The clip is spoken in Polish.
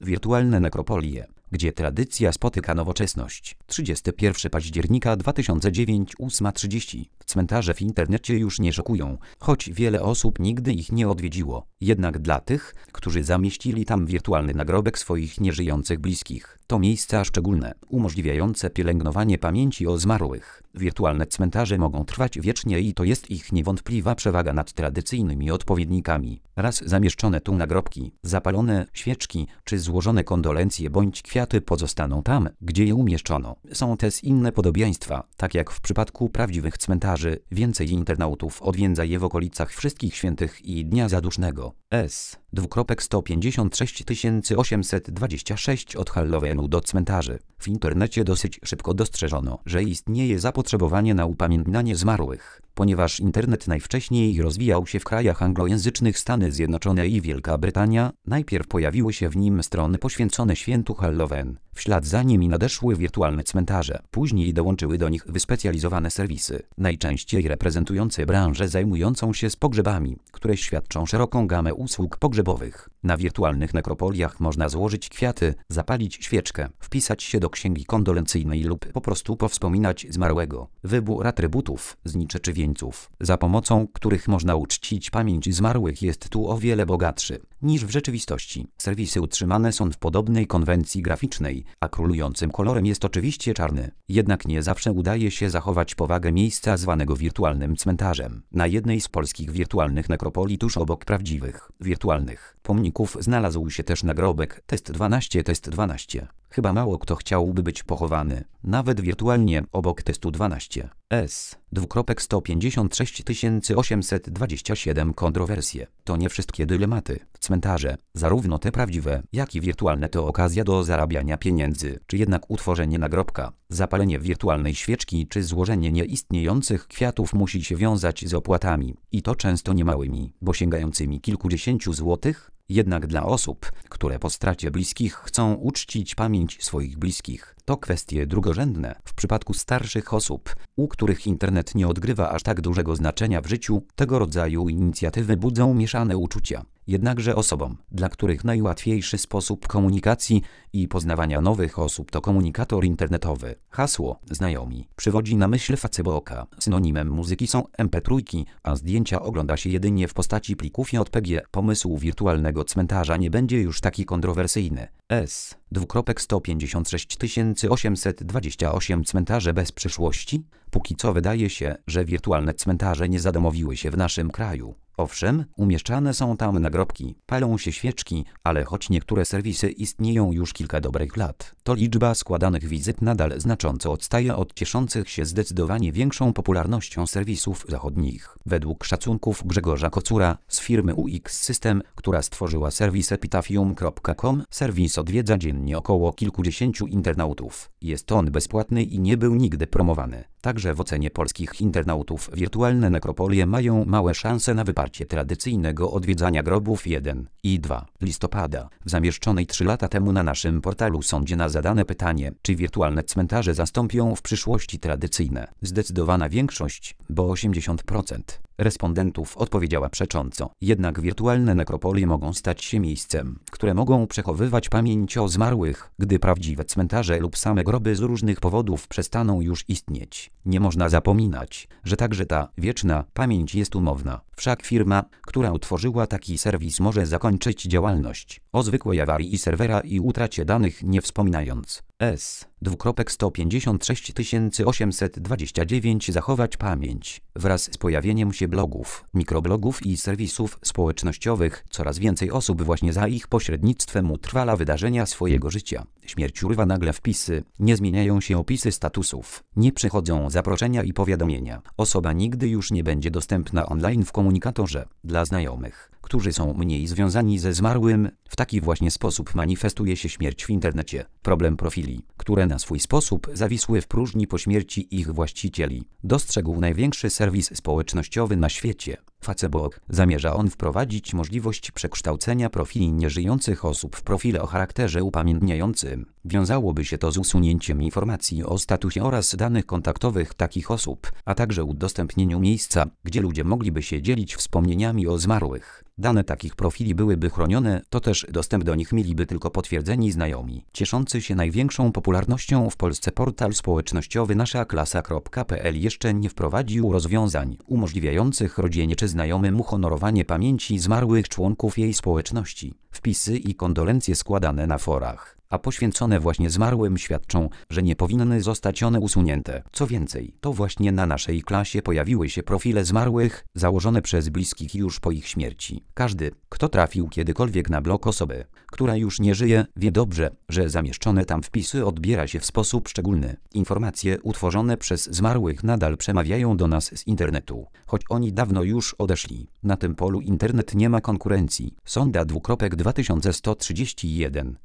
Wirtualne nekropolie, gdzie tradycja spotyka nowoczesność. 31 października 2009, 8:30. Cmentarze w internecie już nie szokują, choć wiele osób nigdy ich nie odwiedziło. Jednak dla tych, którzy zamieścili tam wirtualny nagrobek swoich nieżyjących bliskich, to miejsca szczególne, umożliwiające pielęgnowanie pamięci o zmarłych. Wirtualne cmentarze mogą trwać wiecznie i to jest ich niewątpliwa przewaga nad tradycyjnymi odpowiednikami. Raz zamieszczone tu nagrobki, zapalone świeczki czy złożone kondolencje bądź kwiaty pozostaną tam, gdzie je umieszczono. Są też inne podobieństwa, tak jak w przypadku prawdziwych cmentarzy, więcej internautów odwiedza je w okolicach Wszystkich Świętych i Dnia Zadusznego. S.156 826 od Halloweenu do cmentarzy. W internecie dosyć szybko dostrzeżono, że istnieje zapotrzebowanie na upamiętnianie zmarłych. Ponieważ internet najwcześniej rozwijał się w krajach anglojęzycznych Stany Zjednoczone i Wielka Brytania, najpierw pojawiły się w nim strony poświęcone świętu Halloween. W ślad za nimi nadeszły wirtualne cmentarze. Później dołączyły do nich wyspecjalizowane serwisy, najczęściej reprezentujące branżę zajmującą się z pogrzebami, które świadczą szeroką gamę usług pogrzebowych. Na wirtualnych nekropoliach można złożyć kwiaty, zapalić świeczkę, wpisać się do księgi kondolencyjnej lub po prostu powspominać zmarłego. Wybór atrybutów, zniczy czy wieńców, za pomocą których można uczcić pamięć zmarłych, jest tu o wiele bogatszy niż w rzeczywistości. Serwisy utrzymane są w podobnej konwencji graficznej, a królującym kolorem jest oczywiście czarny. Jednak nie zawsze udaje się zachować powagę miejsca zwanego wirtualnym cmentarzem. Na jednej z polskich wirtualnych nekropolii tuż obok prawdziwych, wirtualnych pomników znalazł się też nagrobek Test12. Chyba mało kto chciałby być pochowany, nawet wirtualnie, obok Testu 12. S.156 827 kontrowersje. To nie wszystkie dylematy. Cmentarze, zarówno te prawdziwe, jak i wirtualne, to okazja do zarabiania pieniędzy. Czy jednak utworzenie nagrobka, zapalenie wirtualnej świeczki czy złożenie nieistniejących kwiatów musi się wiązać z opłatami? I to często niemałymi, bo sięgającymi kilkudziesięciu złotych? Jednak dla osób, które po stracie bliskich chcą uczcić pamięć swoich bliskich, to kwestie drugorzędne. W przypadku starszych osób, u których internet nie odgrywa aż tak dużego znaczenia w życiu, tego rodzaju inicjatywy budzą mieszane uczucia. Jednakże osobom, dla których najłatwiejszy sposób komunikacji i poznawania nowych osób to komunikator internetowy, hasło znajomi, przywodzi na myśl Facebooka. Synonimem muzyki są MP3, a zdjęcia ogląda się jedynie w postaci plików JPG. Pomysł wirtualnego cmentarza nie będzie już taki kontrowersyjny. S.156 828 cmentarze bez przyszłości? Póki co wydaje się, że wirtualne cmentarze nie zadomowiły się w naszym kraju. Owszem, umieszczane są tam nagrobki, palą się świeczki, ale choć niektóre serwisy istnieją już kilka dobrych lat, to liczba składanych wizyt nadal znacząco odstaje od cieszących się zdecydowanie większą popularnością serwisów zachodnich. Według szacunków Grzegorza Kocura z firmy UX System, która stworzyła serwis epitafium.com, serwis odwiedza dziennie około kilkudziesięciu internautów. Jest on bezpłatny i nie był nigdy promowany. Także w ocenie polskich internautów wirtualne nekropolie mają małe szanse na wyparcie tradycyjnego odwiedzania grobów. 1 i 2 listopada. W zamieszczonej 3 lata temu na naszym portalu sądzie na zadane pytanie, czy wirtualne cmentarze zastąpią w przyszłości tradycyjne, zdecydowana większość, bo 80% respondentów odpowiedziała przecząco. Jednak wirtualne nekropolie mogą stać się miejscem, które mogą przechowywać pamięć o zmarłych, gdy prawdziwe cmentarze lub same groby z różnych powodów przestaną już istnieć. Nie można zapominać, że także ta wieczna pamięć jest umowna. Wszak firma, która utworzyła taki serwis, może zakończyć działalność o zwykłej awarii serwera i utracie danych nie wspominając. S.156 829 zachować pamięć. Wraz z pojawieniem się blogów, mikroblogów i serwisów społecznościowych coraz więcej osób właśnie za ich pośrednictwem utrwala wydarzenia swojego życia. Śmierć urywa nagle wpisy, nie zmieniają się opisy statusów, nie przychodzą zaproszenia i powiadomienia. Osoba nigdy już nie będzie dostępna online w komunikatorze dla znajomych, którzy są mniej związani ze zmarłym. W taki właśnie sposób manifestuje się śmierć w internecie. Problem profili, które na swój sposób zawisły w próżni po śmierci ich właścicieli, dostrzegł największy serwis społecznościowy na świecie. Facebook. Zamierza on wprowadzić możliwość przekształcenia profili nieżyjących osób w profile o charakterze upamiętniającym. Wiązałoby się to z usunięciem informacji o statusie oraz danych kontaktowych takich osób, a także udostępnieniu miejsca, gdzie ludzie mogliby się dzielić wspomnieniami o zmarłych. Dane takich profili byłyby chronione, to też dostęp do nich mieliby tylko potwierdzeni znajomi. Cieszący się największą popularnością w Polsce portal społecznościowy naszaklasa.pl jeszcze nie wprowadził rozwiązań umożliwiających rodzinie czy znajomym uhonorowanie pamięci zmarłych członków jej społeczności. Wpisy i kondolencje składane na forach, a poświęcone właśnie zmarłym, świadczą, że nie powinny zostać one usunięte. Co więcej, to właśnie na naszej klasie pojawiły się profile zmarłych, założone przez bliskich już po ich śmierci. Każdy, kto trafił kiedykolwiek na blog osoby, która już nie żyje, wie dobrze, że zamieszczone tam wpisy odbiera się w sposób szczególny. Informacje utworzone przez zmarłych nadal przemawiają do nas z internetu, choć oni dawno już odeszli. Na tym polu internet nie ma konkurencji. Sonda 2131